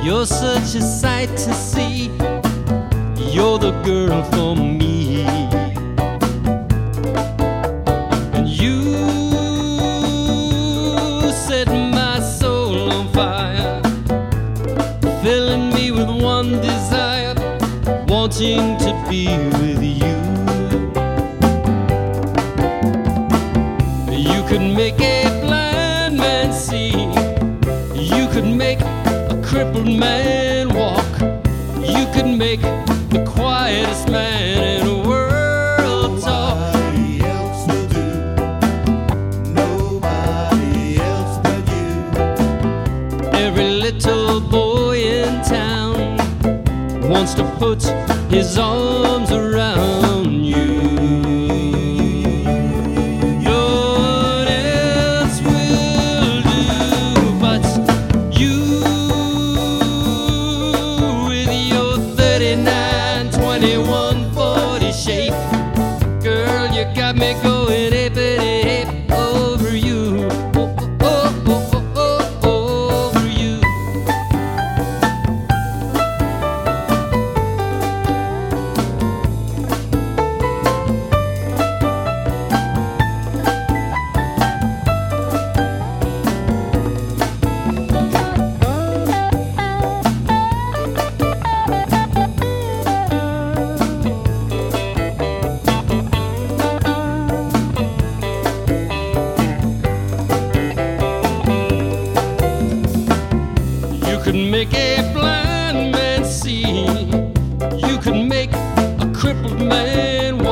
You're such a sight to see. You're the girl for me. And you set my soul on fire, filling me with one desire, wanting to be with you. You could make a blind man see. You could make a crippled man walk. You could make the quietest man in the world talk. Nobody else will do. Nobody else but you. Every little boy in town wants to put his arms around you. What else will do but you, with your 39, 21, 40 shape. Girl, you got me going hippity hip over you. Over you. You could make a blind man see. You could make a crippled man